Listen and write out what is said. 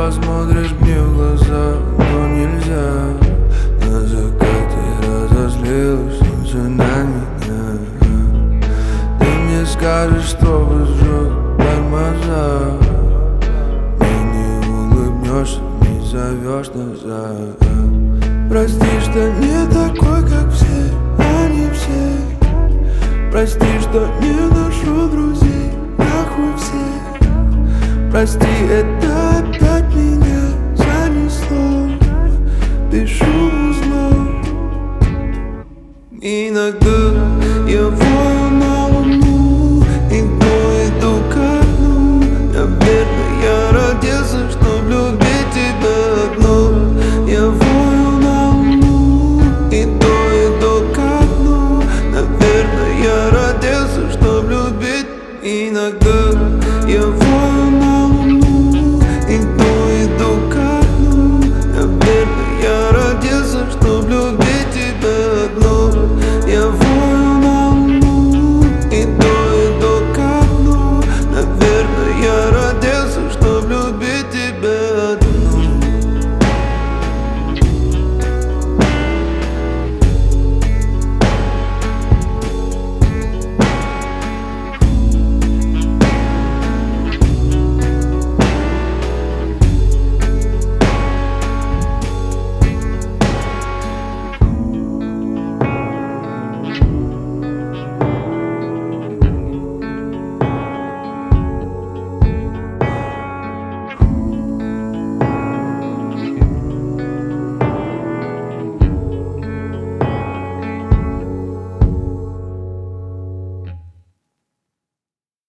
посмотришь мне в глаза, но нельзя. На закате разозлилась солнце на меня. Ты мне скажешь, что сжег тормоза. Мне не улыбнешься, не зовешь назад. Прости, что не такой, как все, они все. Прости, что не ношу друзей, нахуй все. Прости, это опять меня занесло. Пишу узлом. Иногда я вою